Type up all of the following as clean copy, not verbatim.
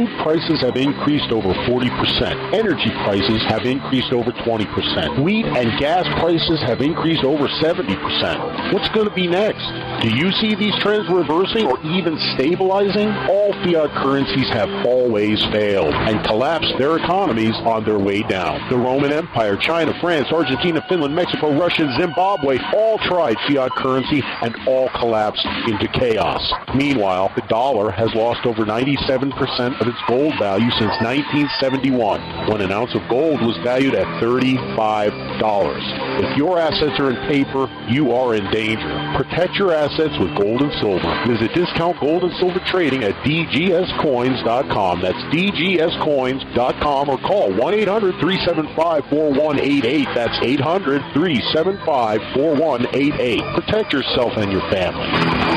Food prices have increased over 40%. Energy prices have increased over 20%. Wheat and gas prices have increased over 70%. What's going to be next? Do you see these trends reversing or even stabilizing? All fiat currencies have always failed and collapsed their economies on their way down. The Roman Empire, China, France, Argentina, Finland, Mexico, Russia, Zimbabwe all tried fiat currency and all collapsed into chaos. Meanwhile, the dollar has lost over 97% of its gold value since 1971, when an ounce of gold was valued at $35. If your assets are in paper, you are in danger. Protect your assets with gold and silver. Visit Discount Gold and Silver Trading at dgscoins.com. That's dgscoins.com, or call 1-800-375-4188. That's 800-375-4188. Protect yourself and your family.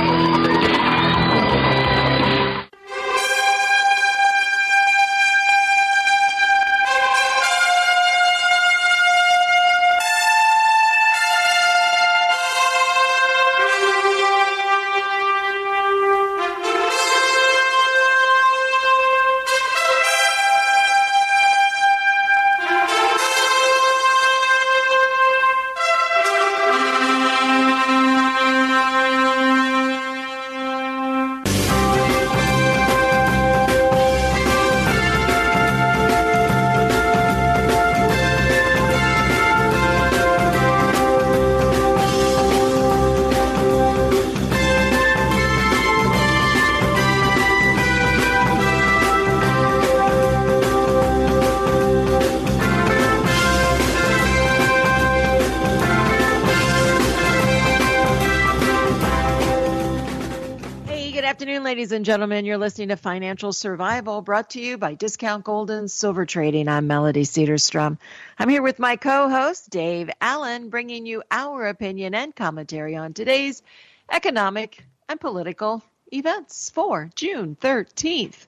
Ladies and gentlemen, you're listening to Financial Survival, brought to you by Discount Gold and Silver Trading. I'm Melody Cedarstrom. I'm here with my co-host, Dave Allen, bringing you our opinion and commentary on today's economic and political events for June 13th,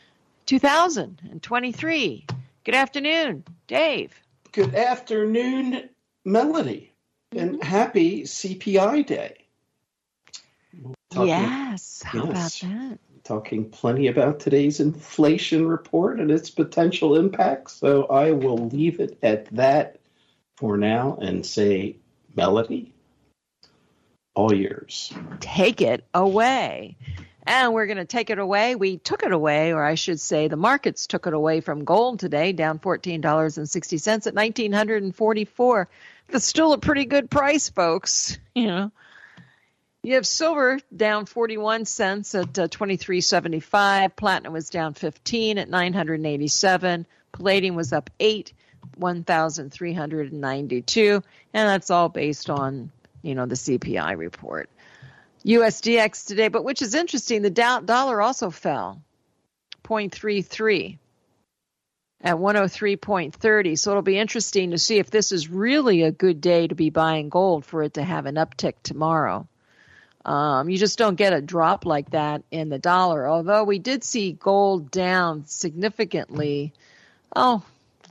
2023. Good afternoon, Dave. Good afternoon, Melody, and happy CPI Day. How about that? Talking plenty about today's inflation report and its potential impacts. So I will leave it at that for now and say, Melody, all yours. Take it away. And we're going to take it away. We took it away, or I should say the markets took it away from gold today, down $14.60 at $1,944. That's still a pretty good price, folks. You have silver down 41 cents at $23.75. Platinum was down 15 at $987. Palladium was up 8, $1,392. And that's all based on, the CPI report. USDX today, but which is interesting, the dollar also fell 0.33 at 103.30. So it'll be interesting to see if this is really a good day to be buying gold for it to have an uptick tomorrow. You just don't get a drop like that in the dollar, although we did see gold down significantly, in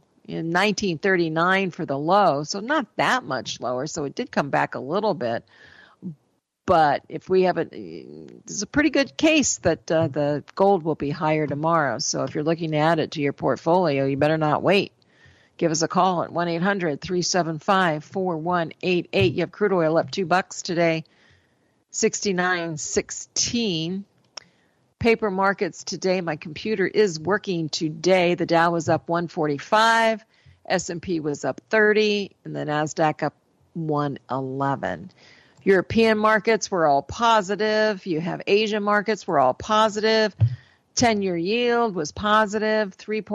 1939 for the low, so not that much lower, so it did come back a little bit. But if we have there's a pretty good case that the gold will be higher tomorrow, so if you're looking to add it to your portfolio, you better not wait. Give us a call at 1-800-375-4188. You have crude oil up $2 today. 69.16. Paper markets today. My computer is working today. The Dow was up 145, S&P was up 30, and the NASDAQ up 111. European markets were all positive. You have Asian markets were all positive. 10-year yield was positive,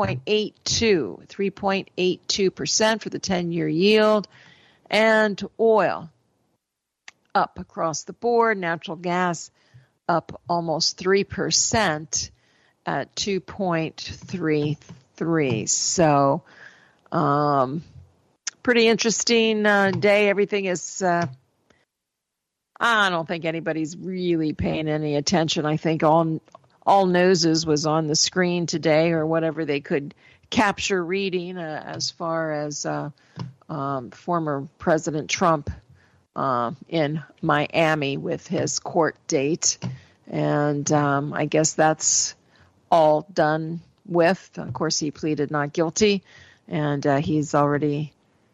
3.82% for the 10-year yield. And oil up across the board. Natural gas up almost 3% at 2.33. So pretty interesting day. Everything is, I don't think anybody's really paying any attention. I think all noses was on the screen today, or whatever they could capture reading as far as former President Trump in Miami with his court date. And I guess that's all done with. Of course, he pleaded not guilty, and he's already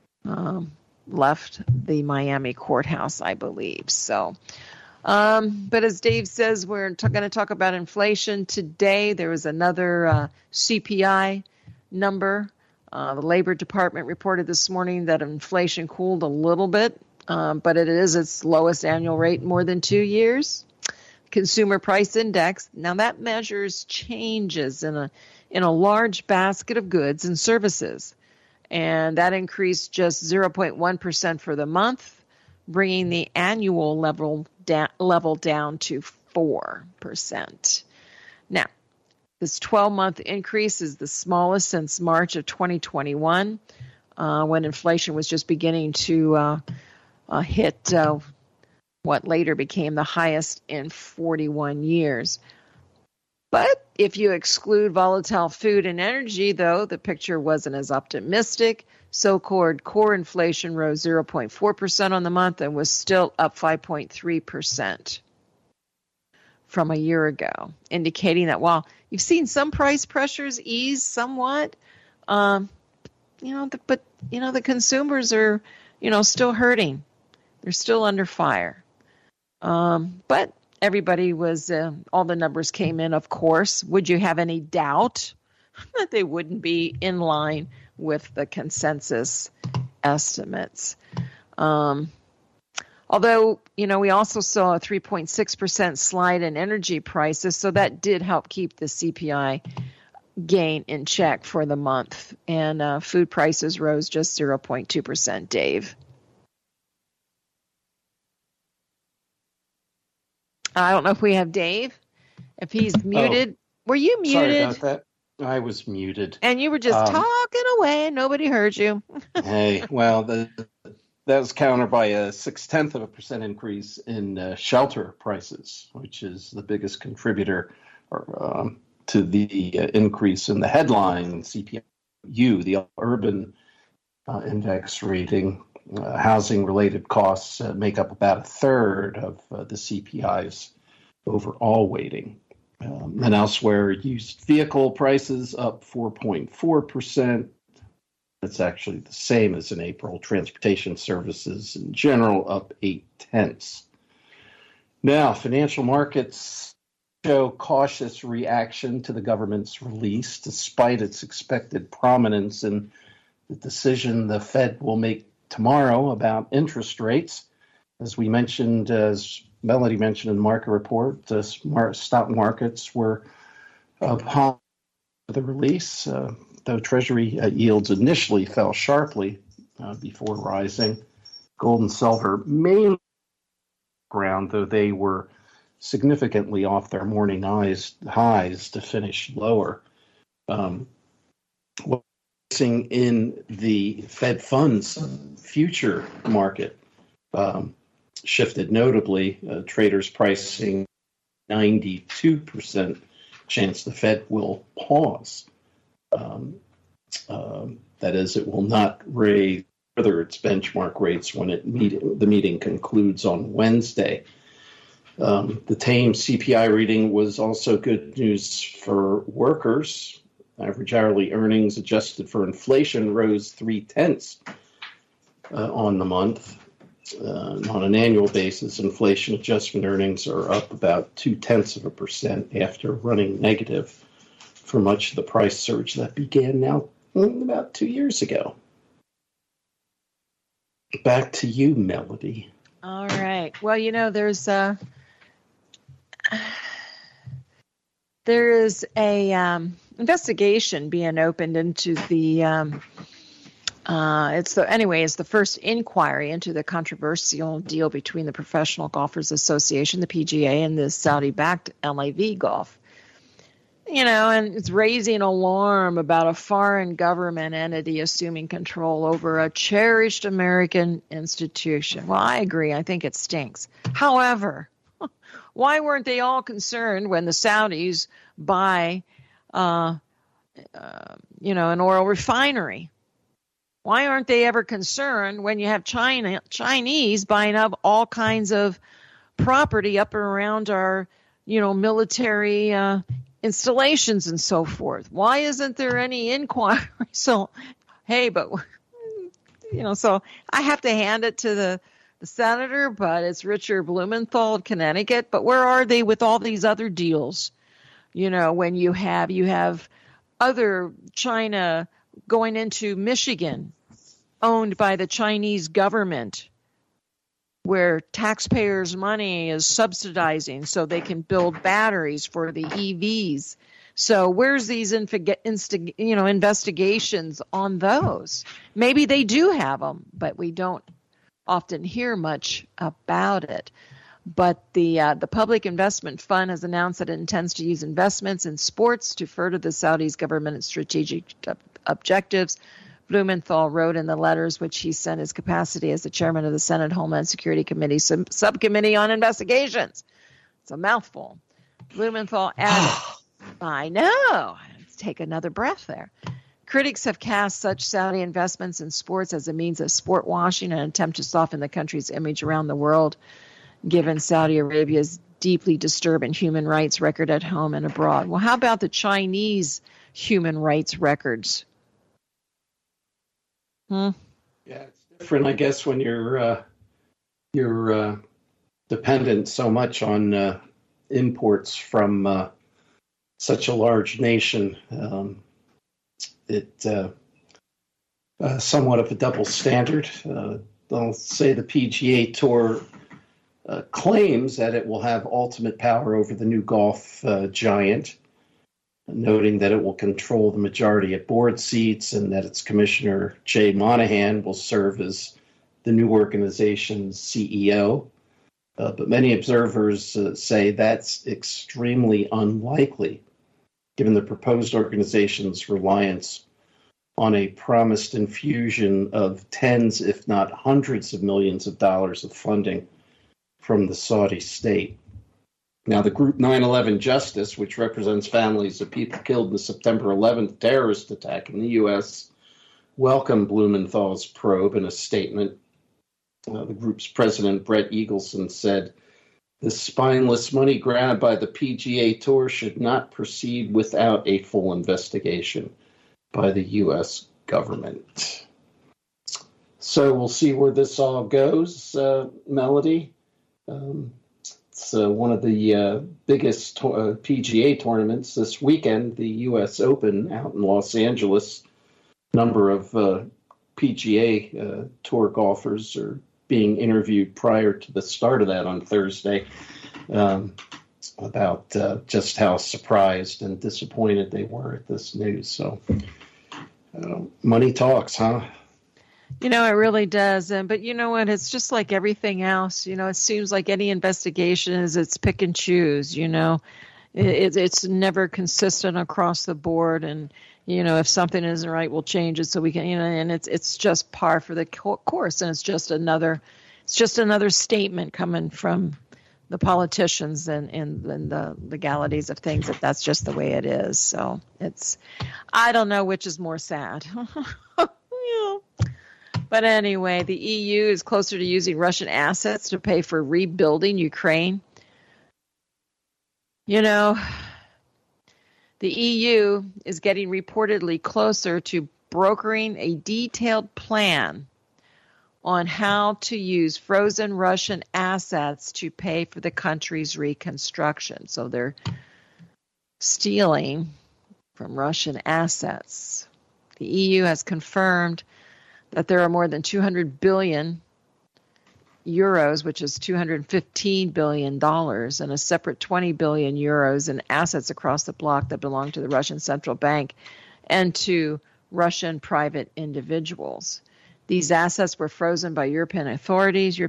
left the Miami courthouse, I believe. So, but as Dave says, we're going to talk about inflation today. There was another CPI number. The Labor Department reported this morning that inflation cooled a little bit, but it is its lowest annual rate in more than 2 years. Consumer Price Index, now that measures changes in a large basket of goods and services, and that increased just 0.1% for the month, bringing the annual level down to 4%. Now, this 12-month increase is the smallest since March of 2021, when inflation was just beginning to hit what later became the highest in 41 years. But if you exclude volatile food and energy, though, the picture wasn't as optimistic. So-called core inflation rose 0.4% on the month and was still up 5.3% from a year ago, indicating that while you've seen some price pressures ease somewhat, the consumers are, still hurting. They're still under fire. But everybody was, all the numbers came in, of course. Would you have any doubt that they wouldn't be in line with the consensus estimates? Although, we also saw a 3.6% slide in energy prices, so that did help keep the CPI gain in check for the month. And food prices rose just 0.2%, Dave. I don't know if we have Dave, if he's muted. Were you muted? Sorry about that. I was muted. And you were just talking away and nobody heard you. Hey, well, that was countered by a 0.6% increase in shelter prices, which is the biggest contributor to the increase in the headline CPI, the urban index rating. Housing-related costs make up about a third of the CPI's overall weighting. And elsewhere, used vehicle prices up 4.4%. That's actually the same as in April. Transportation services in general up 0.8. Now, financial markets show cautious reaction to the government's release, despite its expected prominence in the decision the Fed will make tomorrow about interest rates. As we mentioned, as Melody mentioned in the market report, the stock markets were upon the release, though Treasury yields initially fell sharply before rising. Gold and silver mainly ground, though they were significantly off their morning highs to finish lower. In the Fed funds future market shifted notably, traders pricing 92% chance the Fed will pause. That is, it will not raise further its benchmark rates when the meeting concludes on Wednesday. The tame CPI reading was also good news for workers. Average hourly earnings adjusted for inflation rose 0.3 on the month. On an annual basis, inflation adjustment earnings are up about 0.2% after running negative for much of the price surge that began now about 2 years ago. Back to you, Melody. All right. Well, there is a investigation being opened into the it's the first inquiry into the controversial deal between the Professional Golfers Association, the PGA, and the Saudi-backed LIV Golf. And it's raising alarm about a foreign government entity assuming control over a cherished American institution. Well, I agree. I think it stinks. However, why weren't they all concerned when the Saudis buy, an oil refinery? Why aren't they ever concerned when you have Chinese buying up all kinds of property up and around our, military installations and so forth. Why isn't there any inquiry? So, hey, but, so I have to hand it to the senator, but it's Richard Blumenthal of Connecticut. But where are they with all these other deals? When you have other China going into Michigan, owned by the Chinese government, where taxpayers' money is subsidizing so they can build batteries for the EVs. So where's these investigations on those? Maybe they do have them, but we don't often hear much about it. But the Public Investment Fund has announced that it intends to use investments in sports to further the Saudis' government's strategic objectives. Blumenthal wrote in the letters which he sent his capacity as the chairman of the Senate Homeland Security Committee Subcommittee on Investigations. It's a mouthful. Blumenthal added, I know. Take another breath there. Critics have cast such Saudi investments in sports as a means of sport washing and an attempt to soften the country's image around the world, given Saudi Arabia's deeply disturbing human rights record at home and abroad. Well, how about the Chinese human rights records? Yeah, it's different, I guess, when you're dependent so much on imports from such a large nation. It's somewhat of a double standard. I'll say the PGA Tour claims that it will have ultimate power over the new golf giant, noting that it will control the majority of board seats and that its commissioner, Jay Monahan, will serve as the new organization's CEO. But many observers say that's extremely unlikely, given the proposed organization's reliance on a promised infusion of tens, if not hundreds of millions of dollars of funding from the Saudi state. Now, the group 9/11 Justice, which represents families of people killed in the September 11th terrorist attack in the U.S., welcomed Blumenthal's probe in a statement. The group's president, Brett Eagleson, said, "The spineless money grab by the PGA Tour should not proceed without a full investigation by the U.S. government." So we'll see where this all goes, Melody. It's one of the biggest PGA tournaments this weekend, the U.S. Open out in Los Angeles. Number of PGA Tour golfers are being interviewed prior to the start of that on Thursday about just how surprised and disappointed they were at this news. So money talks, huh? It really does. But you know what? It's just like everything else. It seems like any investigation is it's pick and choose, It's never consistent across the board. And, if something isn't right, we'll change it so we can, and it's just par for the course. And it's just another statement coming from the politicians and the legalities of things, that's just the way it is. So I don't know which is more sad. But anyway, the EU is closer to using Russian assets to pay for rebuilding Ukraine. The EU is getting reportedly closer to brokering a detailed plan on how to use frozen Russian assets to pay for the country's reconstruction. So they're stealing from Russian assets. The EU has confirmed that there are more than 200 billion euros, which is $215 billion, and a separate 20 billion euros in assets across the bloc that belong to the Russian Central Bank and to Russian private individuals. These assets were frozen by European authorities,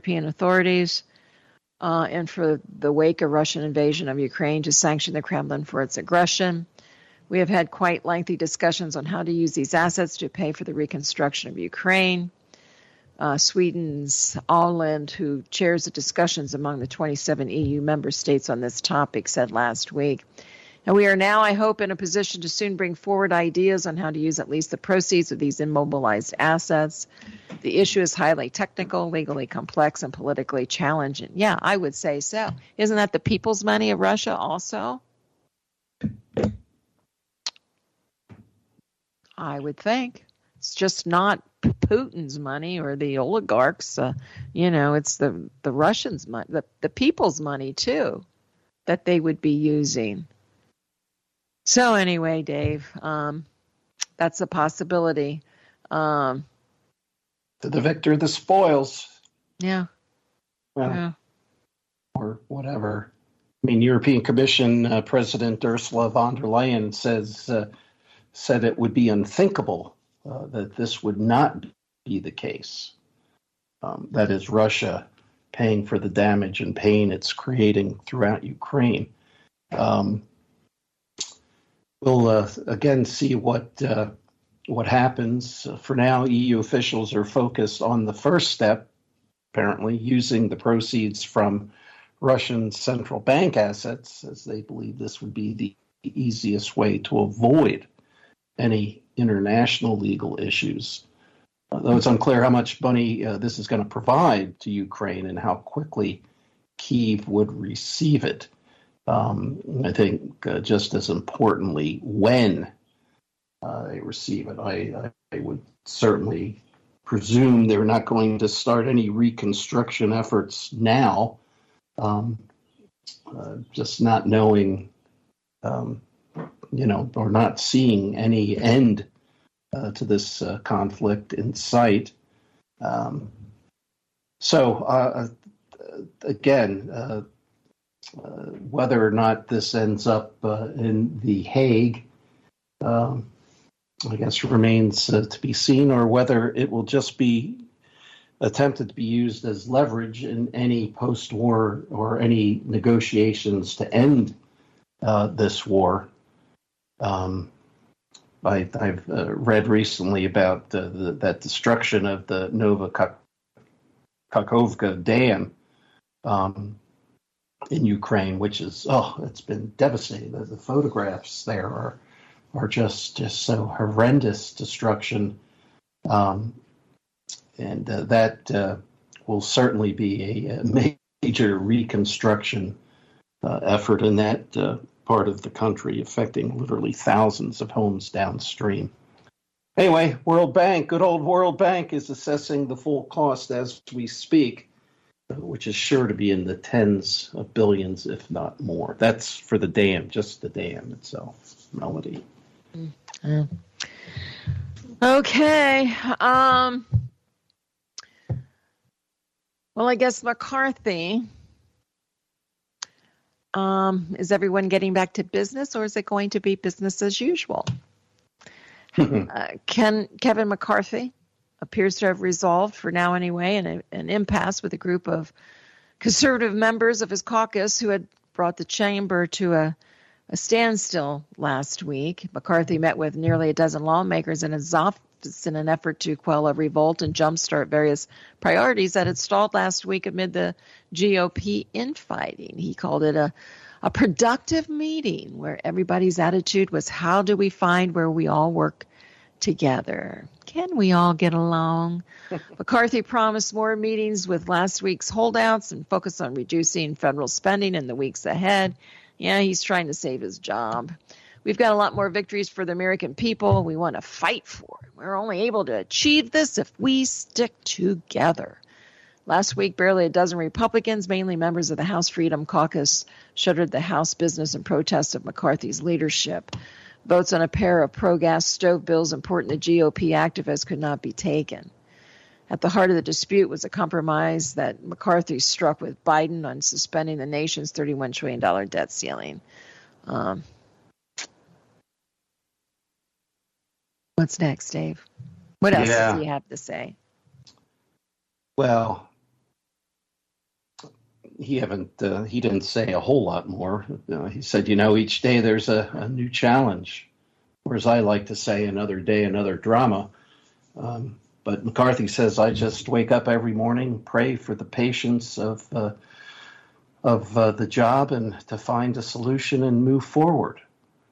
and for the wake of Russian invasion of Ukraine to sanction the Kremlin for its aggression. We have had quite lengthy discussions on how to use these assets to pay for the reconstruction of Ukraine. Sweden's Åland, who chairs the discussions among the 27 EU member states on this topic, said last week. And we are now, I hope, in a position to soon bring forward ideas on how to use at least the proceeds of these immobilized assets. The issue is highly technical, legally complex, and politically challenging. Yeah, I would say so. Isn't that the people's money of Russia also? I would think. It's just not Putin's money or the oligarchs. It's the Russians' money, the people's money, too, that they would be using. So anyway, Dave, that's a possibility. To the victor, the spoils. Yeah. Yeah. Or whatever. I mean, European Commission President Ursula von der Leyen said it would be unthinkable that this would not be the case. That is, Russia paying for the damage and pain it's creating throughout Ukraine. We'll again see what happens. For now, EU officials are focused on the first step, apparently, using the proceeds from Russian central bank assets, as they believe this would be the easiest way to avoid any international legal issues. Though it's unclear how much money this is going to provide to Ukraine and how quickly Kyiv would receive it. I think just as importantly, when they receive it, I would certainly presume they're not going to start any reconstruction efforts now. Just not knowing, or not seeing any end to this conflict in sight. Again, whether or not this ends up in The Hague, I guess remains to be seen, or whether it will just be attempted to be used as leverage in any post-war or any negotiations to end this war. I've read recently about that destruction of the Nova Kakhovka Dam in Ukraine, which is, it's been devastating. The photographs there are just so horrendous destruction. And that will certainly be a major reconstruction effort in that part of the country, affecting literally thousands of homes downstream. Anyway, World Bank, good old World Bank, is assessing the full cost as we speak, which is sure to be in the tens of billions, if not more. That's for the dam, just the dam itself, Melody. Okay. Well, I guess McCarthy, is everyone getting back to business, or is it going to be business as usual? Kevin McCarthy appears to have resolved, for now anyway, an impasse with a group of conservative members of his caucus who had brought the chamber to a standstill last week. McCarthy met with nearly a dozen lawmakers in his office in an effort to quell a revolt and jumpstart various priorities that had stalled last week amid the GOP infighting. He called it a productive meeting where everybody's attitude was, how do we find where we all work together? Can we all get along? McCarthy promised more meetings with last week's holdouts and focus on reducing federal spending in the weeks ahead. Yeah, he's trying to save his job. We've got a lot more victories for the American people we want to fight for. We're only able to achieve this if we stick together. Last week, barely a dozen Republicans, mainly members of the House Freedom Caucus, shuttered the House business in protest of McCarthy's leadership. Votes on a pair of pro-gas stove bills important to GOP activists could not be taken. At the heart of the dispute was a compromise that McCarthy struck with Biden on suspending the nation's $31 trillion debt ceiling. What's next, Dave? What else does he have to say? Well, he didn't say a whole lot more. He said, each day there's a new challenge, or as I like to say, another day, another drama. But McCarthy says, I just wake up every morning, pray for the patience of the job and to find a solution and move forward.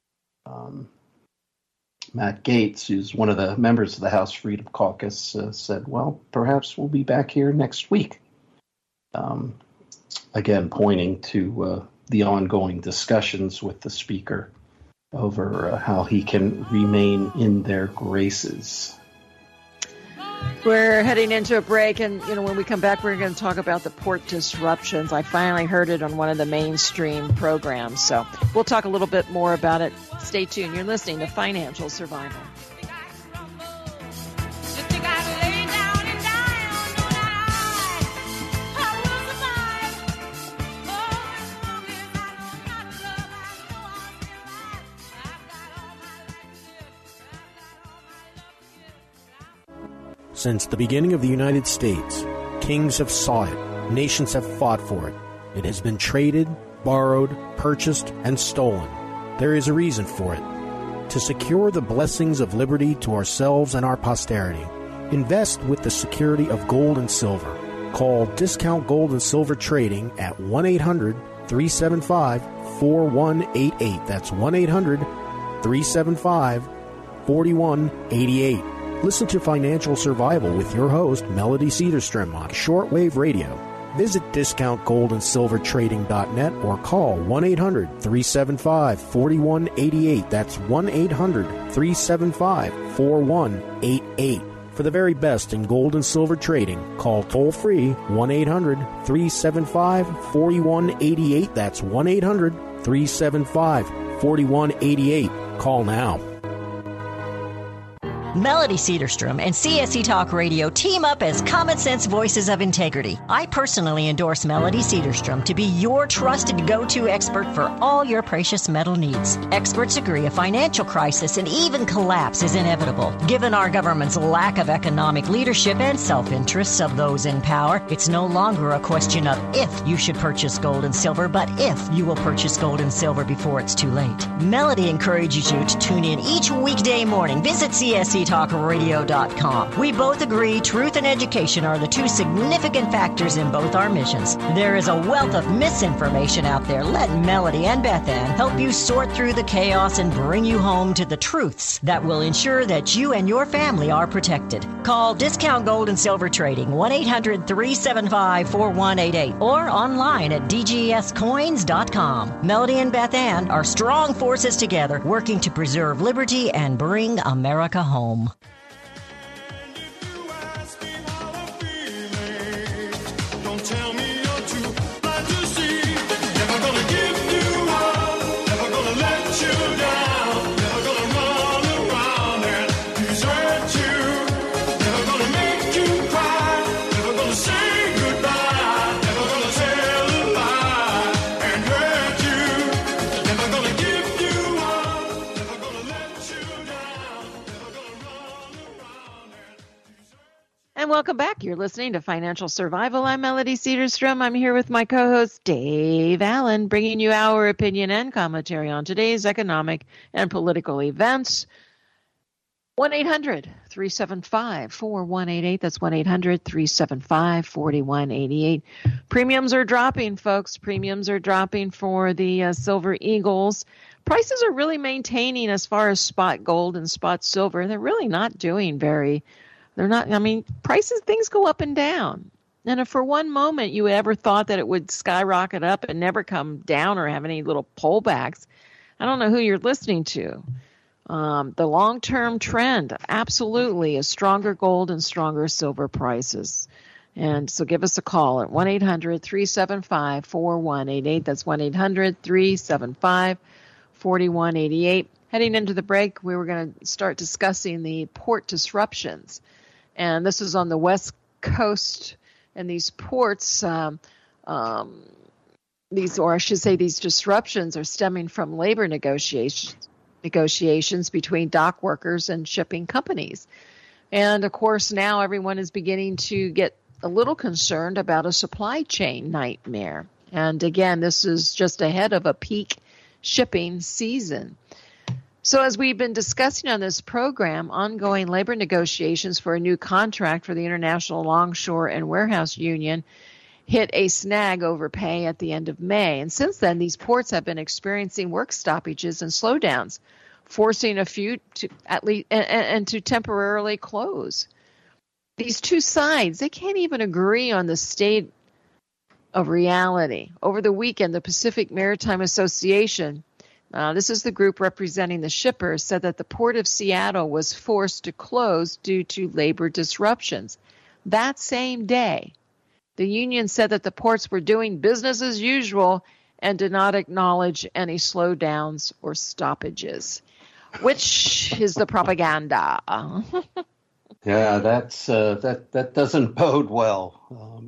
Matt Gaetz, who's one of the members of the House Freedom Caucus, said, well, perhaps we'll be back here next week. Again, pointing to the ongoing discussions with the Speaker over how he can remain in their graces. We're heading into a break, and when we come back, we're going to talk about the port disruptions. I finally heard it on one of the mainstream programs, so we'll talk a little bit more about it. Stay tuned. You're listening to Financial Survival. Since the beginning of the United States, kings have sought it, nations have fought for it. It has been traded, borrowed, purchased, and stolen. There is a reason for it. To secure the blessings of liberty to ourselves and our posterity, invest with the security of gold and silver. Call Discount Gold and Silver Trading at 1-800-375-4188. That's 1-800-375-4188. Listen to Financial Survival with your host, Melody Cedarstrom, on shortwave radio. Visit discountgoldandsilvertrading.net or call 1-800-375-4188. That's 1-800-375-4188. For the very best in gold and silver trading, call toll-free 1-800-375-4188. That's 1-800-375-4188. Call now. Melody Cedarstrom and CSE Talk Radio team up as common sense voices of integrity. I personally endorse Melody Cedarstrom to be your trusted go-to expert for all your precious metal needs. Experts agree a financial crisis and even collapse is inevitable. Given our government's lack of economic leadership and self-interests of those in power, it's no longer a question of if you should purchase gold and silver, but if you will purchase gold and silver before it's too late. Melody encourages you to tune in each weekday morning. Visit CSETalkRadio.com. We both agree truth and education are the two significant factors in both our missions. There is a wealth of misinformation out there. Let Melody and Beth Ann help you sort through the chaos and bring you home to the truths that will ensure that you and your family are protected. Call Discount Gold and Silver Trading 1-800-375-4188 or online at dgscoins.com. Melody and Beth Ann are strong forces together working to preserve liberty and bring America home. And welcome back. You're listening to Financial Survival. I'm Melody Cedarstrom. I'm here with my co-host, Dave Allen, bringing you our opinion and commentary on today's economic and political events. 1-800-375-4188. That's 1-800-375-4188. Premiums are dropping, folks. Premiums are dropping for the Silver Eagles. Prices are really maintaining as far as spot gold and spot silver. They're really not doing prices, things go up and down. And if for one moment you ever thought that it would skyrocket up and never come down or have any little pullbacks, I don't know who you're listening to. The long-term trend absolutely is stronger gold and stronger silver prices. And so give us a call at 1-800-375-4188. That's 1-800-375-4188. Heading into the break, we were going to start discussing the port disruptions. And this is on the West Coast, and these ports, these disruptions are stemming from labor negotiations between dock workers and shipping companies. And, of course, now everyone is beginning to get a little concerned about a supply chain nightmare. And, again, this is just ahead of a peak shipping season. So as we've been discussing on this program, ongoing labor negotiations for a new contract for the International Longshore and Warehouse Union hit a snag over pay at the end of May. And since then, these ports have been experiencing work stoppages and slowdowns, forcing a few to at least and to temporarily close. These two sides, they can't even agree on the state of reality. Over the weekend, the Pacific Maritime Association, This is the group representing the shippers, said that the Port of Seattle was forced to close due to labor disruptions. That same day, the union said that the ports were doing business as usual and did not acknowledge any slowdowns or stoppages, which is the propaganda. Yeah, that doesn't bode well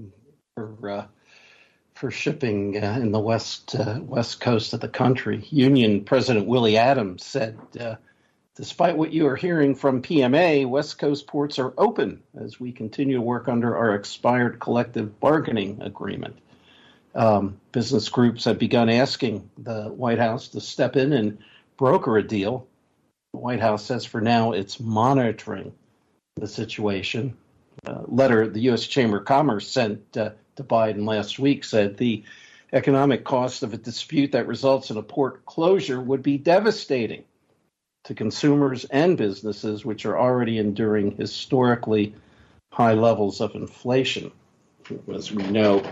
for shipping in the west coast of the country. Union President Willie Adams said, despite what you are hearing from PMA, West Coast ports are open as we continue to work under our expired collective bargaining agreement. Business groups have begun asking the White House to step in and broker a deal. The White House says for now it's monitoring the situation. Letter the U.S. Chamber of Commerce sent to Biden last week said the economic cost of a dispute that results in a port closure would be devastating to consumers and businesses, which are already enduring historically high levels of inflation. As we know,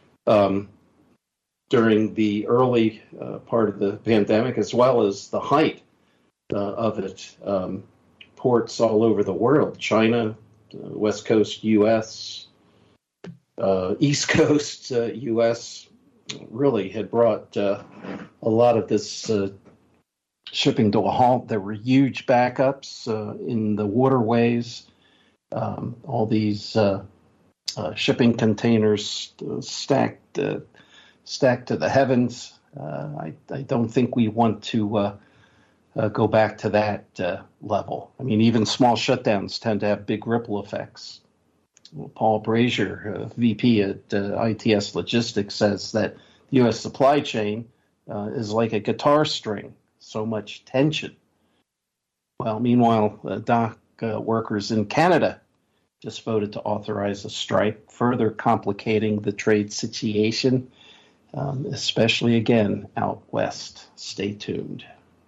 during the early part of the pandemic, as well as the height of it, ports all over the world, China, West Coast U.S., East Coast U.S., really had brought a lot of this shipping to a halt. There were huge backups in the waterways, all these shipping containers stacked to the heavens. I don't think we want to go back to that level. I mean, even small shutdowns tend to have big ripple effects. Paul Brazier, VP at ITS Logistics, says that the U.S. supply chain is like a guitar string, so much tension. Well, meanwhile, dock workers in Canada just voted to authorize a strike, further complicating the trade situation, especially, again, out west. Stay tuned.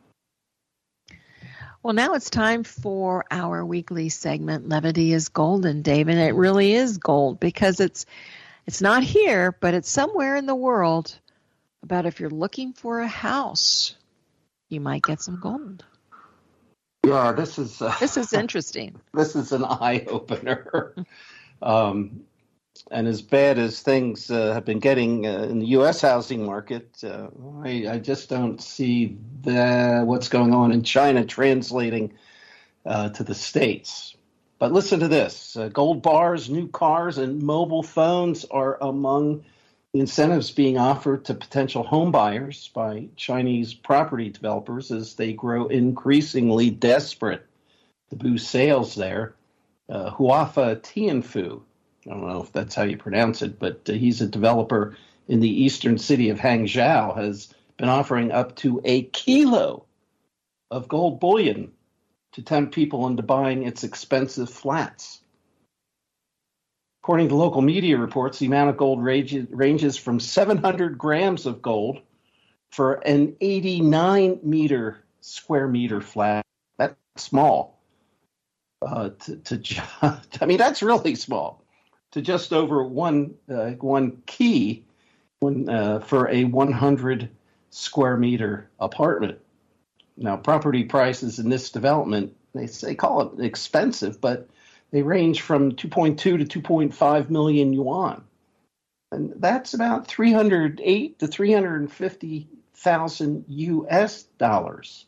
Well, now it's time for our weekly segment, Levity is Golden, Dave, and it really is gold because it's not here, but it's somewhere in the world about if you're looking for a house, you might get some gold. Yeah, this is interesting. This is an eye-opener. And as bad as things have been getting in the U.S. housing market, I just don't see what's going on in China translating to the States. But listen to this. Gold bars, new cars, and mobile phones are among the incentives being offered to potential home buyers by Chinese property developers as they grow increasingly desperate to boost sales there. Huafa Tianfu, I don't know if that's how you pronounce it, but he's a developer in the eastern city of Hangzhou, has been offering up to a kilo of gold bullion to tempt people into buying its expensive flats. According to local media reports, the amount of gold ranges from 700 grams of gold for an 89 square meter flat. That's small. I mean, that's really small. To just over one key for a 100 square meter apartment. Now, property prices in this development, they call it expensive, but they range from 2.2 to 2.5 million yuan. And that's about 308 to 350,000 US dollars.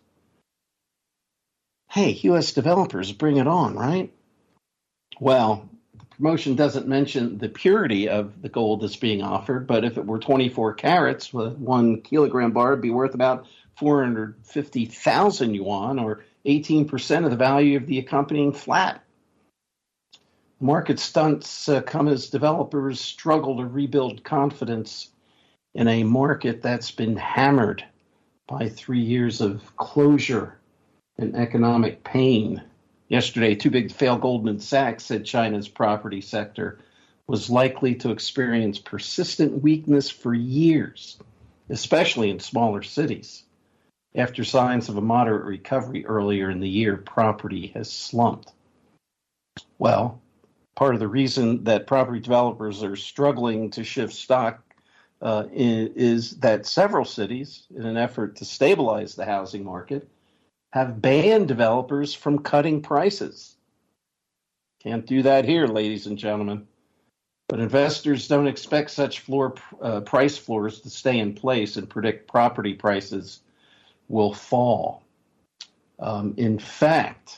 Hey, US developers, bring it on, right? Well, promotion doesn't mention the purity of the gold that's being offered, but if it were 24 carats, 1 kilogram bar would be worth about 450,000 yuan, or 18% of the value of the accompanying flat. Market stunts come as developers struggle to rebuild confidence in a market that's been hammered by 3 years of closure and economic pain. Yesterday, too big to fail Goldman Sachs said China's property sector was likely to experience persistent weakness for years, especially in smaller cities. After signs of a moderate recovery earlier in the year, property has slumped. Well, part of the reason that property developers are struggling to shift stock is that several cities, in an effort to stabilize the housing market, have banned developers from cutting prices. Can't do that here, ladies and gentlemen. But investors don't expect such price floors to stay in place and predict property prices will fall. In fact,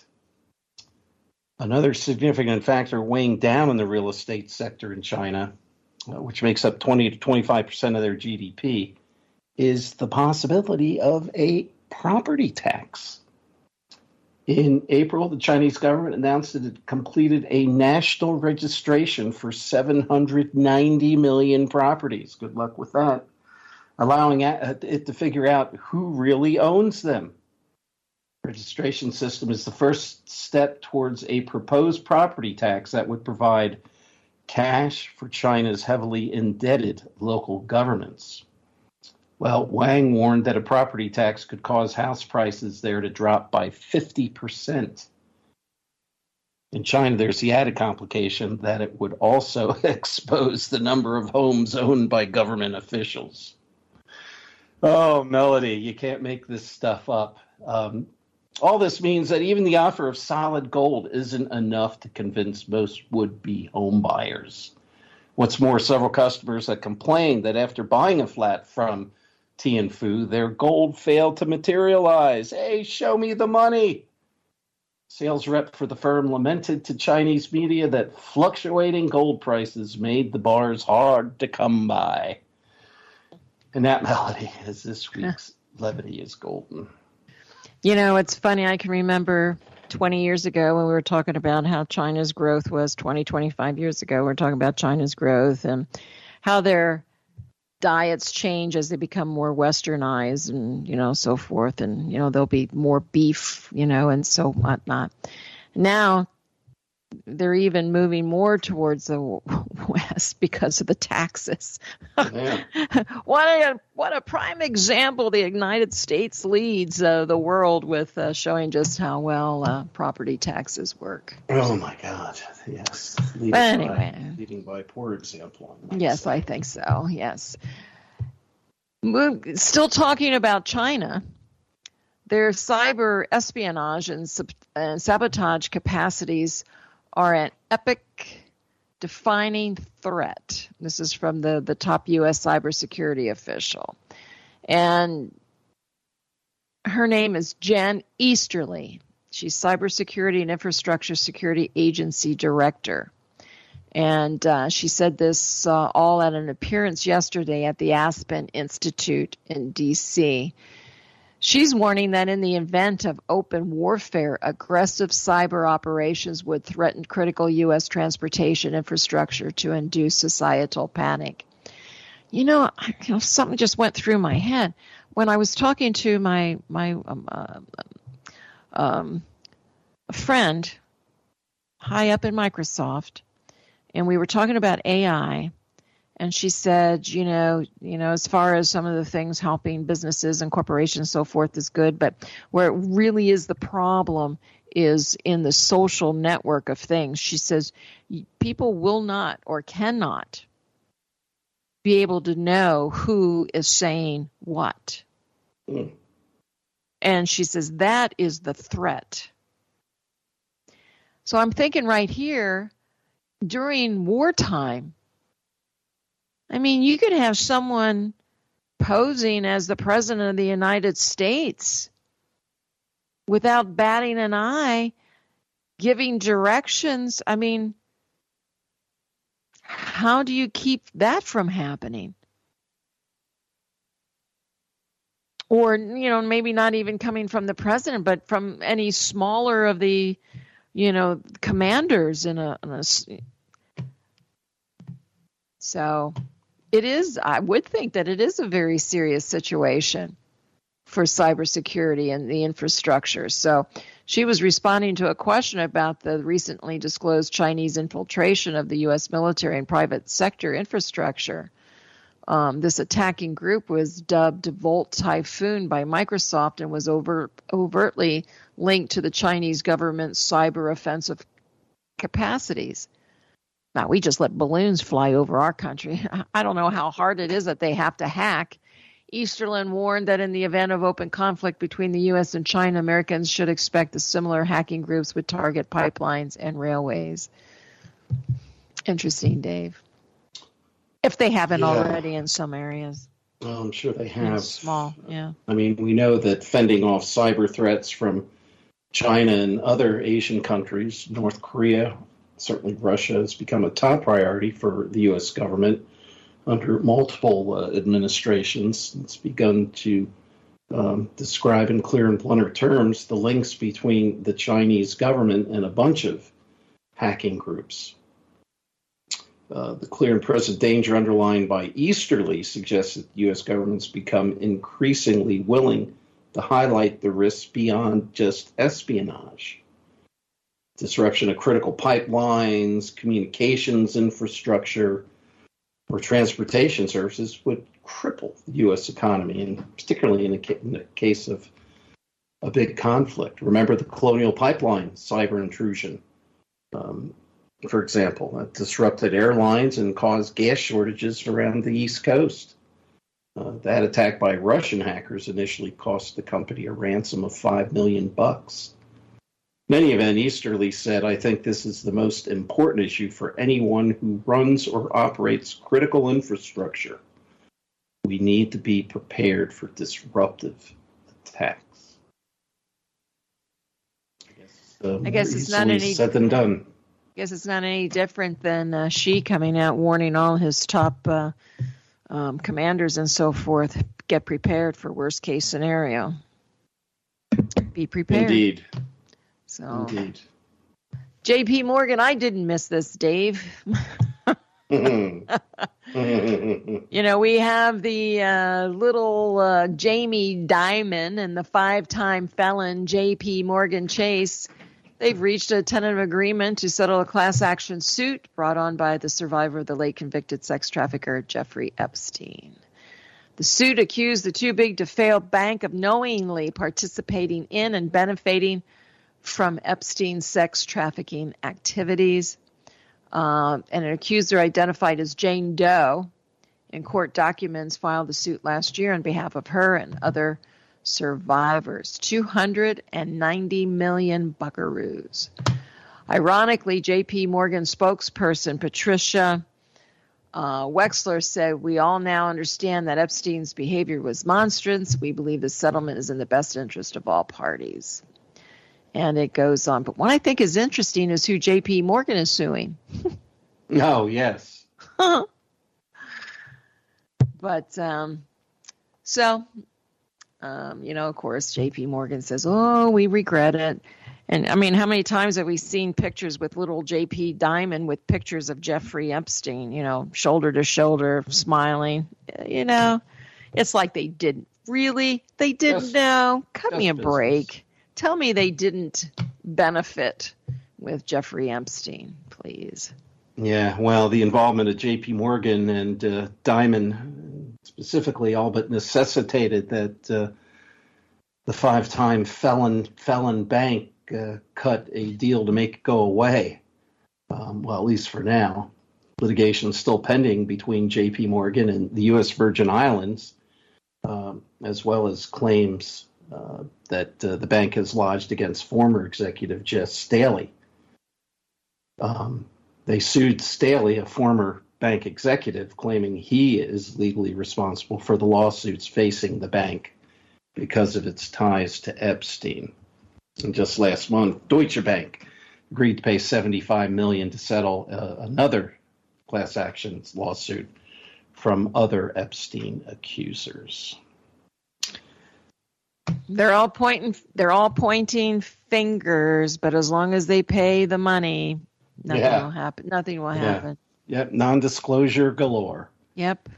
another significant factor weighing down on the real estate sector in China, which makes up 20 to 25% of their GDP, is the possibility of a property tax. In April, the Chinese government announced that it completed a national registration for 790 million properties. Good luck with that. Allowing it to figure out who really owns them. Registration system is the first step towards a proposed property tax that would provide cash for China's heavily indebted local governments. Well, Wang warned that a property tax could cause house prices there to drop by 50%. In China, there's the added complication that it would also expose the number of homes owned by government officials. Oh, Melody, you can't make this stuff up. All this means that even the offer of solid gold isn't enough to convince most would-be home buyers. What's more, several customers have complained that after buying a flat from Tianfu, their gold failed to materialize. Hey, show me the money. Sales rep for the firm lamented to Chinese media that fluctuating gold prices made the bars hard to come by. And that, Melody, is this week's Levity is Golden. You know, it's funny. I can remember 20 years ago when we were talking about how China's growth was 25 years ago. We were talking about China's growth and how their diets change as they become more westernized and, so forth. And, there'll be more beef, and so whatnot. Now, they're even moving more towards the West because of the taxes. Yeah. What a prime example. The United States leads the world with showing just how well property taxes work. Oh, my God. Yes. Leading by poor example. Yes, I think so. Yes. Still talking about China. Their cyber espionage and sabotage capacities are an epic defining threat. This is from the top U.S. cybersecurity official. And her name is Jen Easterly. She's Cybersecurity and Infrastructure Security Agency Director. And she said this all at an appearance yesterday at the Aspen Institute in D.C. She's warning that in the event of open warfare, aggressive cyber operations would threaten critical U.S. transportation infrastructure to induce societal panic. Something just went through my head. When I was talking to my friend high up in Microsoft, and we were talking about AI, and she said, as far as some of the things helping businesses and corporations and so forth is good, but where it really is the problem is in the social network of things. She says people will not or cannot be able to know who is saying what. Mm. And she says that is the threat. So I'm thinking right here, during wartime, you could have someone posing as the president of the United States without batting an eye, giving directions. How do you keep that from happening? Or, maybe not even coming from the president, but from any smaller of the, commanders in a So it is, I would think that it is a very serious situation for cybersecurity and the infrastructure. So she was responding to a question about the recently disclosed Chinese infiltration of the U.S. military and private sector infrastructure. This attacking group was dubbed Volt Typhoon by Microsoft and was overtly linked to the Chinese government's cyber offensive capacities. Now, we just let balloons fly over our country. I don't know how hard it is that they have to hack. Easterlin warned that in the event of open conflict between the U.S. and China, Americans should expect the similar hacking groups would target pipelines and railways. Interesting, Dave. If they haven't already in some areas. Well, I'm sure they have. Small, yeah. I mean, we know that fending off cyber threats from China and other Asian countries, North Korea, certainly Russia, has become a top priority for the U.S. government under multiple administrations. It's begun to describe in clear and blunter terms the links between the Chinese government and a bunch of hacking groups. The clear and present danger underlined by Easterly suggests that the U.S. government's become increasingly willing to highlight the risks beyond just espionage. Disruption of critical pipelines, communications infrastructure, or transportation services would cripple the U.S. economy, and particularly in the case of a big conflict. Remember the Colonial Pipeline cyber intrusion, for example, that disrupted airlines and caused gas shortages around the East Coast. That attack by Russian hackers initially cost the company a ransom of $5 million. In any event, Easterly said, I think this is the most important issue for anyone who runs or operates critical infrastructure. We need to be prepared for disruptive attacks. I guess it's not any said than done. I guess it's not any different than Xi coming out warning all his top commanders and so forth, get prepared for worst case scenario. Be prepared. Indeed. So, Indeed. JP Morgan, I didn't miss this, Dave. You know, we have the little Jamie Dimon and the 5-time felon JP Morgan Chase. They've reached a tentative agreement to settle a class action suit brought on by the survivor of the late convicted sex trafficker Jeffrey Epstein. The suit accused the too big to fail bank of knowingly participating in and benefiting from Epstein's sex trafficking activities. And an accuser identified as Jane Doe in court documents filed the suit last year on behalf of her and other survivors. 290 million buckaroos. Ironically, JP Morgan spokesperson Patricia Wexler said, we all now understand that Epstein's behavior was monstrous. We believe the settlement is in the best interest of all parties. And it goes on. But what I think is interesting is who JP Morgan is suing. Oh, yes. But, you know, of course, JP Morgan says, oh, we regret it. And, I mean, how many times have we seen pictures with little JP Dimon with pictures of Jeffrey Epstein, you know, shoulder to shoulder, smiling? You know, it's like they didn't. Really? They didn't know? Cut me a break. Tell me they didn't benefit with Jeffrey Epstein, please. Yeah, well, the involvement of J.P. Morgan and Dimon specifically all but necessitated that the 5-time felon bank cut a deal to make it go away. Well, at least for now. Litigation is still pending between J.P. Morgan and the U.S. Virgin Islands, as well as claims that the bank has lodged against former executive Jess Staley. They sued Staley, a former bank executive, claiming he is legally responsible for the lawsuits facing the bank because of its ties to Epstein. And just last month, Deutsche Bank agreed to pay $75 million to settle another class action lawsuit from other Epstein accusers. They're all pointing fingers, but as long as they pay the money, nothing will happen. Nothing will happen. Yep, non-disclosure galore. Yep.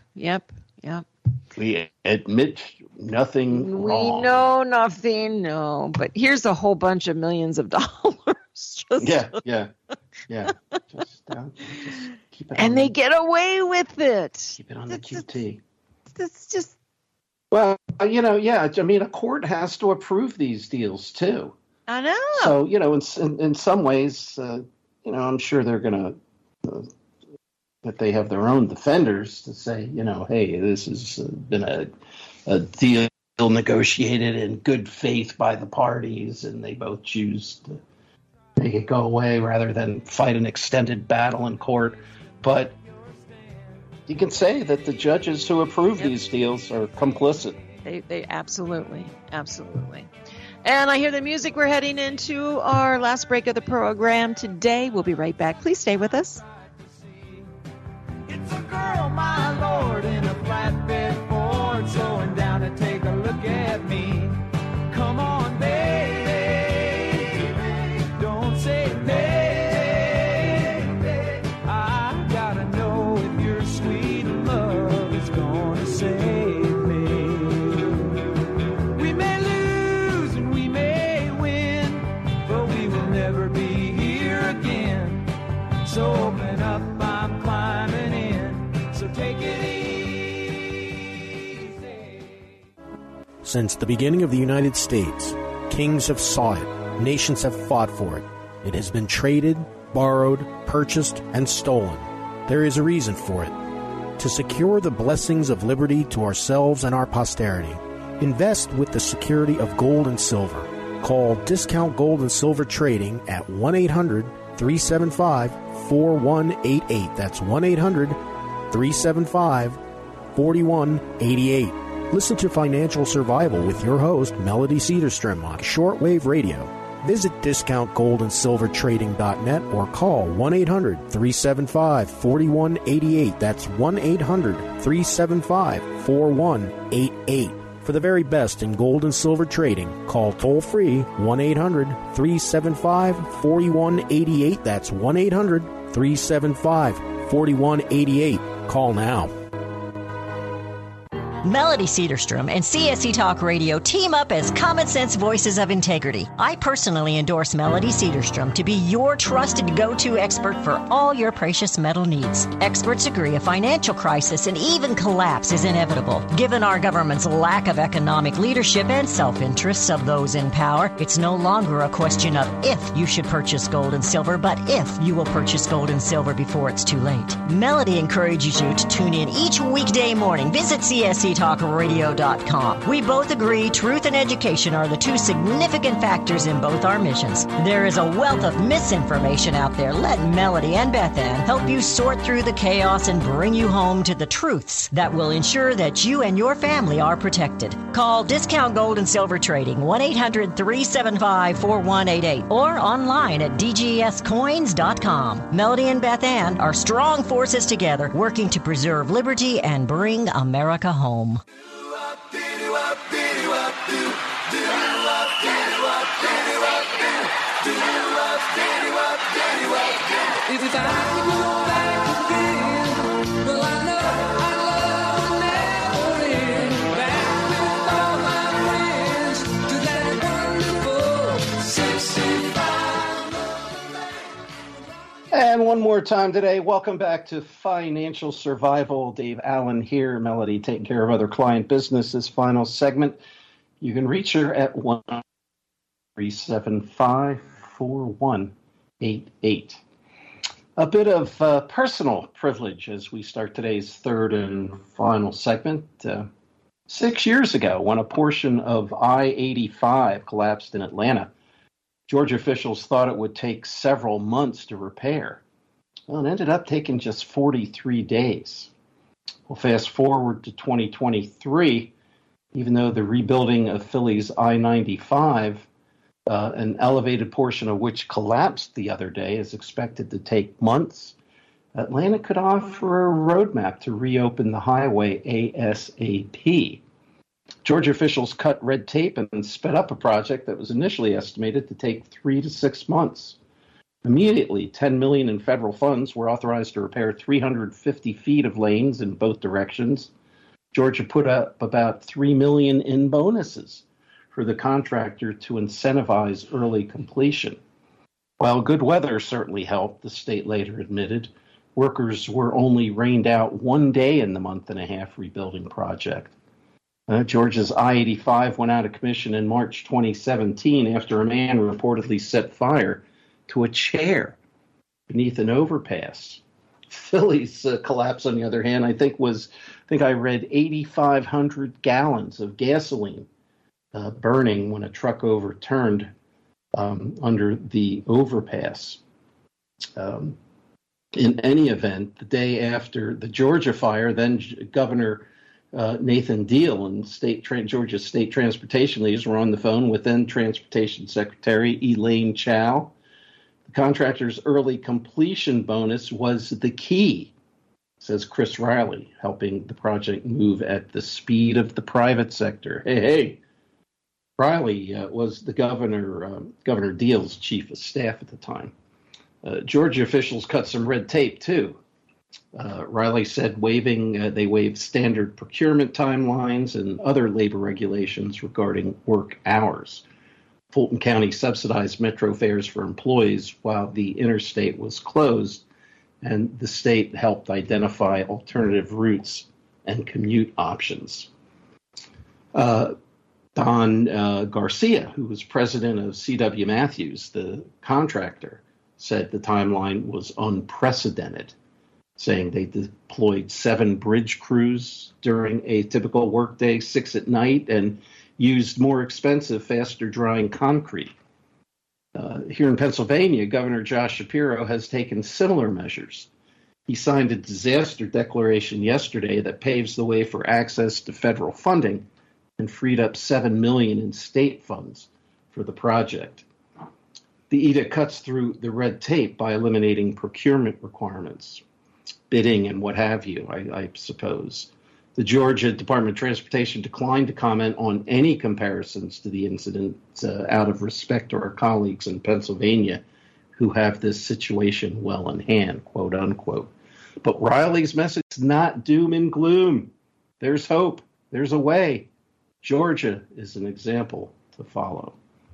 We admit nothing wrong. We know nothing, no. But here's a whole bunch of millions of dollars. Yeah. Just keep it. And they get away with it. Keep it on the QT. It's just. Well, you know, yeah. I mean, a court has to approve these deals too. I know. So, you know, in some ways, you know, I'm sure they're going to that they have their own defenders to say, hey, this has been a deal negotiated in good faith by the parties, and they both choose to make it go away rather than fight an extended battle in court. But you can say that the judges who approve these deals are complicit. They absolutely. And I hear the music. We're heading into our last break of the program today. We'll be right back. Please stay with us. It's a girl, my lord, in a flatbed Ford, slowing down to take a look at me. Come on, baby, don't say baby. I gotta know if your sweet love is gonna save me. We may lose and we may win, but we will never be here again. So open up, I'm climbing in, so take it easy. Since the beginning of the United States, kings have sought it, nations have fought for it. It has been traded, borrowed, purchased, and stolen. There is a reason for it. To secure the blessings of liberty to ourselves and our posterity, invest with the security of gold and silver. Call Discount Gold and Silver Trading at 1-800-375-4188. That's 1-800-375-4188. Listen to Financial Survival with your host, Melody Cedarstrom, on shortwave radio. Visit discountgoldandsilvertrading.net or call 1-800-375-4188. That's 1-800-375-4188. For the very best in gold and silver trading, call toll-free 1-800-375-4188. That's 1-800-375-4188. Call now. Melody Cedarstrom and CSE Talk Radio team up as Common Sense Voices of Integrity. I personally endorse Melody Cedarstrom to be your trusted go-to expert for all your precious metal needs. Experts agree a financial crisis and even collapse is inevitable. Given our government's lack of economic leadership and self-interests of those in power, it's no longer a question of if you should purchase gold and silver, but if you will purchase gold and silver before it's too late. Melody encourages you to tune in each weekday morning. Visit CSETalkRadio.com. We both agree truth and education are the two significant factors in both our missions. There is a wealth of misinformation out there. Let Melody and Beth Ann help you sort through the chaos and bring you home to the truths that will ensure that you and your family are protected. Call Discount Gold and Silver Trading 1-800-375-4188 or online at dgscoins.com. Melody and Beth Ann are strong forces together working to preserve liberty and bring America home. If I could go back again, well, I know I'd love to never end. Back with all my friends to that wonderful 65. And one more time today, welcome back to Financial Survival. Dave Allen here, Melody taking care of other client business. This final segment, you can reach her at 1-375-4188. A bit of personal privilege as we start today's third and final segment. 6 years ago, when a portion of I-85 collapsed in Atlanta, Georgia officials thought it would take several months to repair. Well, it ended up taking just 43 days. Well, fast forward to 2023, even though the rebuilding of Philly's I-95, an elevated portion of which collapsed the other day, is expected to take months, Atlanta could offer a roadmap to reopen the highway ASAP. Georgia officials cut red tape and sped up a project that was initially estimated to take 3 to 6 months. Immediately, $10 million in federal funds were authorized to repair 350 feet of lanes in both directions. Georgia put up about $3 million in bonuses for the contractor to incentivize early completion. While good weather certainly helped, the state later admitted, workers were only rained out 1 day in the month-and-a-half rebuilding project. Georgia's I-85 went out of commission in March 2017 after a man reportedly set fire to a chair beneath an overpass. Philly's collapse, on the other hand, I think I read 8,500 gallons of gasoline burning when a truck overturned under the overpass. In any event, the day after the Georgia fire, then Governor Nathan Deal and Georgia State Transportation leaders were on the phone with then Transportation Secretary Elaine Chao. The contractor's early completion bonus was the key, says Chris Riley, helping the project move at the speed of the private sector. Hey. Riley was the Governor Deal's chief of staff at the time. Georgia officials cut some red tape, too. Riley said they waived standard procurement timelines and other labor regulations regarding work hours. Fulton County subsidized metro fares for employees while the interstate was closed, and the state helped identify alternative routes and commute options. Don Garcia, who was president of C.W. Matthews, the contractor, said the timeline was unprecedented, saying they deployed 7 bridge crews during a typical workday, 6 at night, and used more expensive, faster-drying concrete. Here in Pennsylvania, Governor Josh Shapiro has taken similar measures. He signed a disaster declaration yesterday that paves the way for access to federal funding and freed up $7 million in state funds for the project. The edict cuts through the red tape by eliminating procurement requirements, bidding and what have you, I suppose. The Georgia Department of Transportation declined to comment on any comparisons to the incident out of respect to our colleagues in Pennsylvania who have this situation well in hand, quote unquote. But Riley's message is not doom and gloom. There's hope. There's a way. Georgia is an example to follow.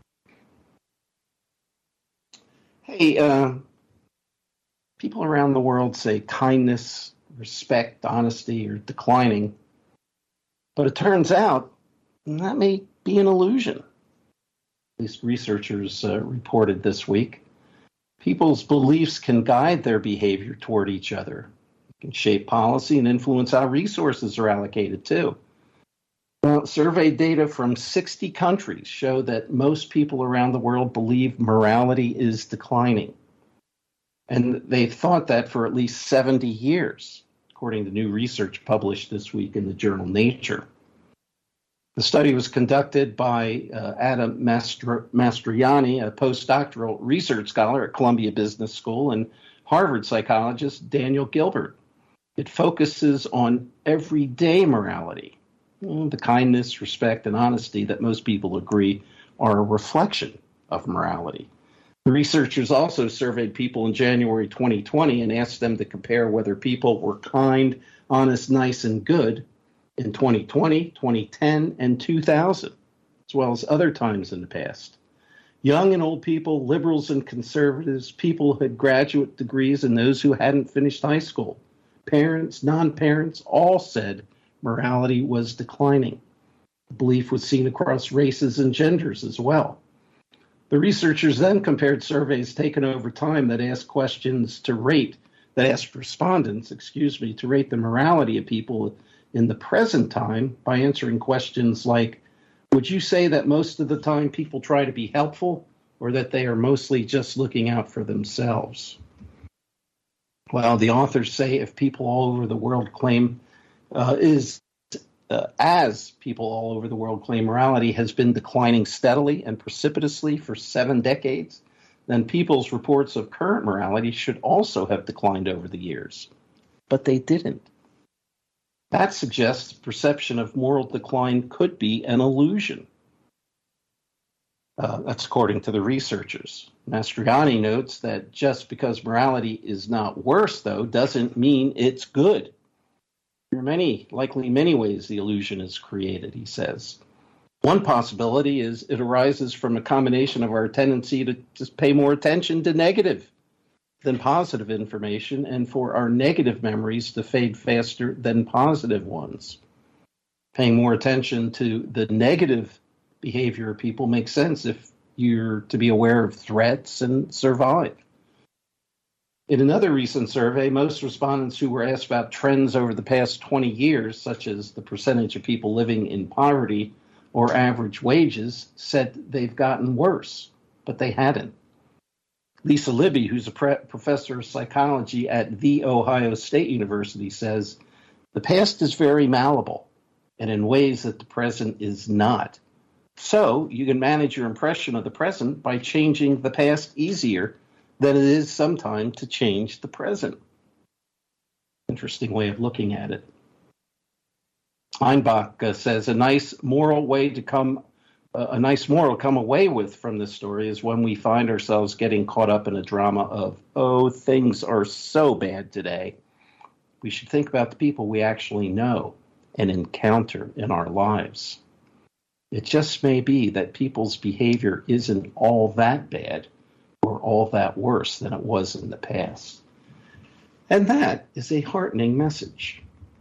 Hey, people around the world say kindness, respect, honesty are declining, but it turns out that may be an illusion. At least researchers reported this week. People's beliefs can guide their behavior toward each other. It can shape policy and influence how resources are allocated, too. Well, survey data from 60 countries show that most people around the world believe morality is declining. And they've thought that for at least 70 years, according to new research published this week in the journal Nature. The study was conducted by Adam Mastroianni, a postdoctoral research scholar at Columbia Business School, and Harvard psychologist Daniel Gilbert. It focuses on everyday morality, the kindness, respect, and honesty that most people agree are a reflection of morality. The researchers also surveyed people in January 2020 and asked them to compare whether people were kind, honest, nice, and good in 2020, 2010, and 2000, as well as other times in the past. Young and old people, liberals and conservatives, people who had graduate degrees and those who hadn't finished high school, parents, non-parents, all said morality was declining. The belief was seen across races and genders as well. The researchers then compared surveys taken over time that asked respondents to rate the morality of people in the present time by answering questions like, would you say that most of the time people try to be helpful or that they are mostly just looking out for themselves? Well, the authors say if people all over the world claim morality has been declining steadily and precipitously for 7 decades, then people's reports of current morality should also have declined over the years. But they didn't. That suggests the perception of moral decline could be an illusion. That's according to the researchers. Mastroianni notes that just because morality is not worse, though, doesn't mean it's good. There are likely many ways the illusion is created, he says. One possibility is it arises from a combination of our tendency to just pay more attention to negative than positive information and for our negative memories to fade faster than positive ones. Paying more attention to the negative behavior of people makes sense if you're to be aware of threats and survive. In another recent survey, most respondents who were asked about trends over the past 20 years, such as the percentage of people living in poverty or average wages, said they've gotten worse, but they hadn't. Lisa Libby, who's a professor of psychology at The Ohio State University, says, the past is very malleable, and in ways that the present is not. So you can manage your impression of the present by changing the past easier than it is sometimes to change the present. Interesting way of looking at it. Einbach says a nice moral to come away with from this story is when we find ourselves getting caught up in a drama of, oh, things are so bad today. We should think about the people we actually know and encounter in our lives. It just may be that people's behavior isn't all that bad or all that worse than it was in the past. And that is a heartening message.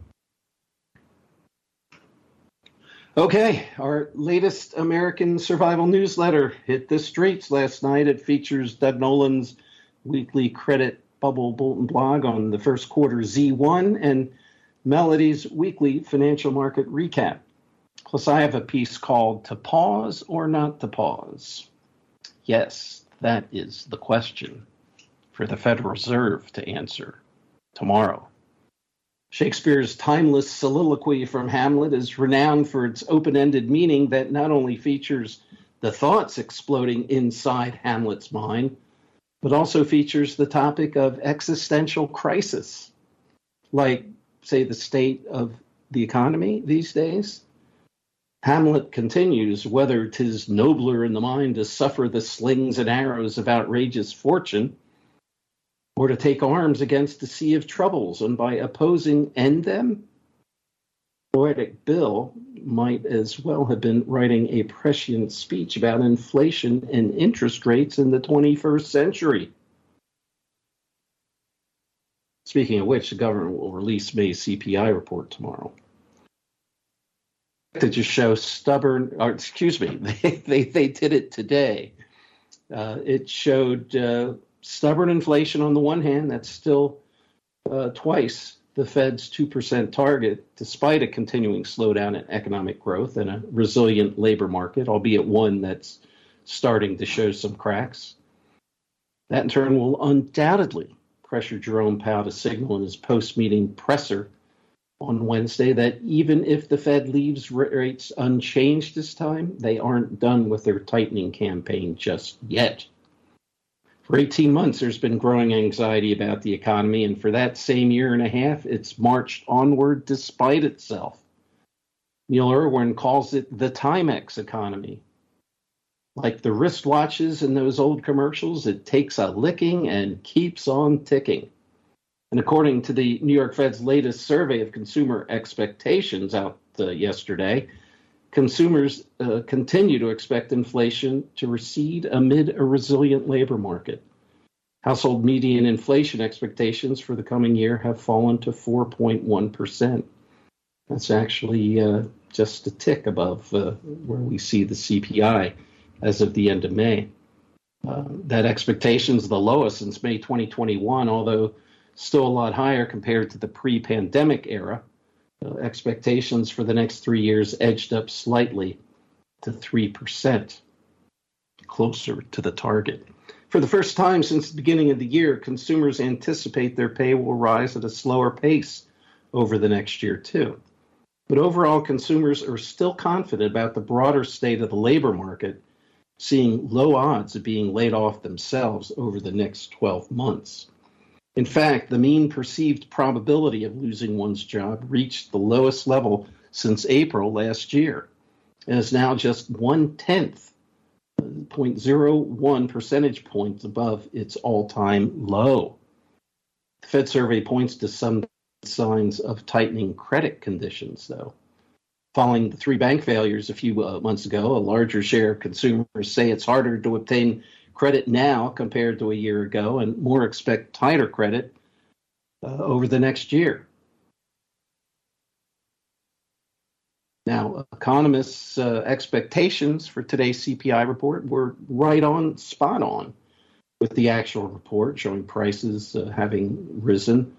Okay, our latest American Survival newsletter hit the streets last night. It features Doug Nolan's weekly credit bubble bulletin blog on the first quarter Z1 and Melody's weekly financial market recap. Plus, I have a piece called To Pause or Not to Pause? Yes, that is the question for the Federal Reserve to answer tomorrow. Shakespeare's timeless soliloquy from Hamlet is renowned for its open-ended meaning that not only features the thoughts exploding inside Hamlet's mind, but also features the topic of existential crisis, like, say, the state of the economy these days. Hamlet continues, whether 'tis nobler in the mind to suffer the slings and arrows of outrageous fortune, or to take arms against the sea of troubles, and by opposing end them? Poetic Bill might as well have been writing a prescient speech about inflation and interest rates in the 21st century. Speaking of which, the government will release May's CPI report tomorrow. To just show they did it today. It showed stubborn inflation on the one hand. That's still twice the Fed's 2% target, despite a continuing slowdown in economic growth and a resilient labor market, albeit one that's starting to show some cracks. That in turn will undoubtedly pressure Jerome Powell to signal in his post-meeting presser on Wednesday that even if the Fed leaves rates unchanged this time, they aren't done with their tightening campaign just yet. For 18 months, there's been growing anxiety about the economy, and for that same year and a half, it's marched onward despite itself. Neil Irwin calls it the Timex economy. Like the wristwatches in those old commercials, it takes a licking and keeps on ticking. And according to the New York Fed's latest survey of consumer expectations out yesterday, consumers continue to expect inflation to recede amid a resilient labor market. Household median inflation expectations for the coming year have fallen to 4.1%. That's actually just a tick above where we see the CPI as of the end of May. That expectation is the lowest since May 2021, although still a lot higher compared to the pre-pandemic era. Expectations for the next 3 years edged up slightly to 3%, closer to the target. For the first time since the beginning of the year, consumers anticipate their pay will rise at a slower pace over the next year, too. But overall, consumers are still confident about the broader state of the labor market, seeing low odds of being laid off themselves over the next 12 months. In fact, the mean perceived probability of losing one's job reached the lowest level since April last year and is now just 1/10, 0.01 percentage points above its all-time low. The Fed survey points to some signs of tightening credit conditions, though. Following the 3 bank failures a few months ago, a larger share of consumers say it's harder to obtain credit now compared to a year ago, and more expect tighter credit over the next year. Now, economists' expectations for today's CPI report were right on, spot on. with the actual report showing prices having risen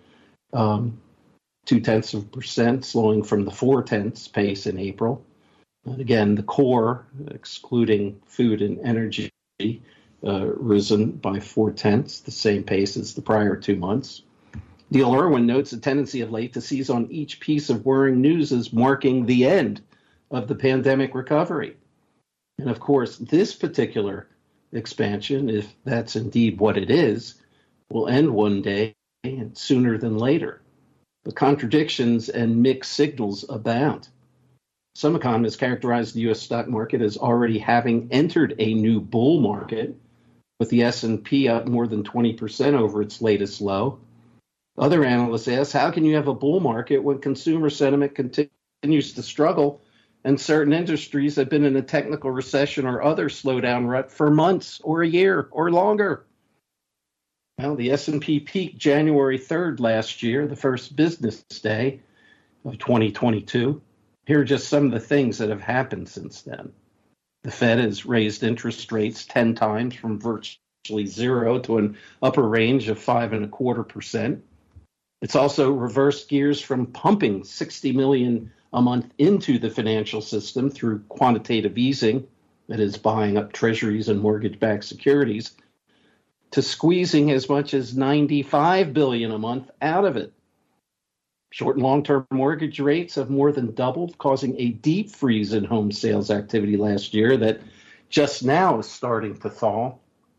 0.2%, slowing from the 0.4 pace in April. And again, the core, excluding food and energy, risen by 0.4, the same pace as the prior 2 months. Neil Irwin notes a tendency of late to seize on each piece of worrying news as marking the end of the pandemic recovery. And of course, this particular expansion, if that's indeed what it is, will end one day and sooner than later. The contradictions and mixed signals abound. Some economists characterize the U.S. stock market as already having entered a new bull market, with the S&P up more than 20% over its latest low. Other analysts ask, how can you have a bull market when consumer sentiment continues to struggle and certain industries have been in a technical recession or other slowdown rut for months or a year or longer? Well, the S&P peaked January 3rd last year, the first business day of 2022. Here are just some of the things that have happened since then. The Fed has raised interest rates 10 times from virtually zero to an upper range of 5.25%. It's also reversed gears from pumping $60 million a month into the financial system through quantitative easing, that is, buying up treasuries and mortgage-backed securities, to squeezing as much as $95 billion a month out of it. Short and long-term mortgage rates have more than doubled, causing a deep freeze in home sales activity last year that just now is starting to thaw.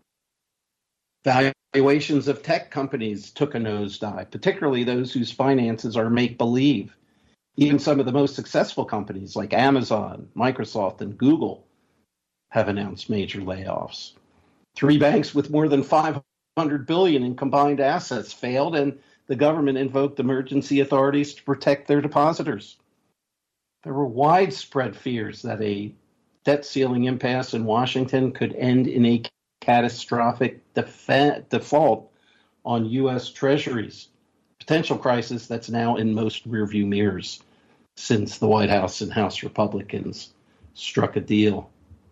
Valuations of tech companies took a nosedive, particularly those whose finances are make-believe. Even some of the most successful companies like Amazon, Microsoft, and Google have announced major layoffs. 3 banks with more than $500 billion in combined assets failed, and the government invoked emergency authorities to protect their depositors. There were widespread fears that a debt ceiling impasse in Washington could end in a catastrophic default on U.S. Treasuries, potential crisis that's now in most rearview mirrors since the White House and House Republicans struck a deal.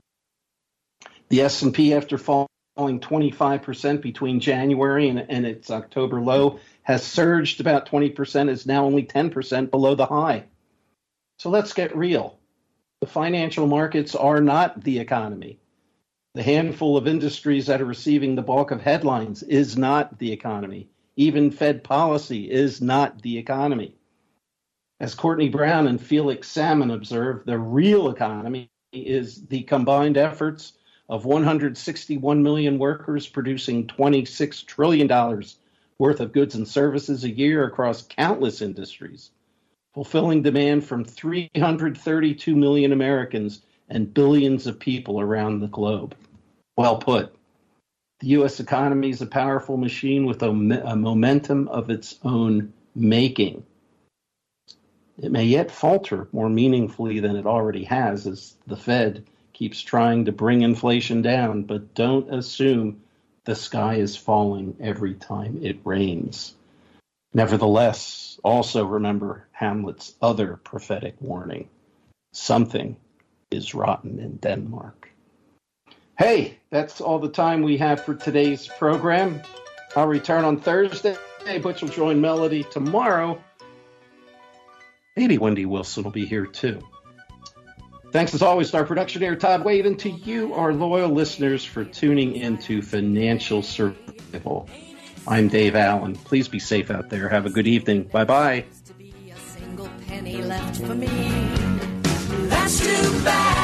The S&P, after falling 25% between January and its October low, has surged about 20%, is now only 10% below the high. So let's get real. The financial markets are not the economy. The handful of industries that are receiving the bulk of headlines is not the economy. Even Fed policy is not the economy. As Courtney Brown and Felix Salmon observe, the real economy is the combined efforts of 161 million workers producing $26 trillion worth of goods and services a year across countless industries, fulfilling demand from 332 million Americans and billions of people around the globe. Well put. The U.S. economy is a powerful machine with a momentum of its own making. It may yet falter more meaningfully than it already has as the Fed keeps trying to bring inflation down, but don't assume the sky is falling every time it rains. Nevertheless, also remember Hamlet's other prophetic warning. Something is rotten in Denmark. Hey, that's all the time we have for today's program. I'll return on Thursday. Butch will join Melody tomorrow. Maybe Wendy Wilson will be here too. Thanks as always to our production here, Todd Wade, and to you, our loyal listeners, for tuning into Financial Survival. I'm Dave Allen. Please be safe out there. Have a good evening. Bye-bye. To be a single penny left for me. That's too bad.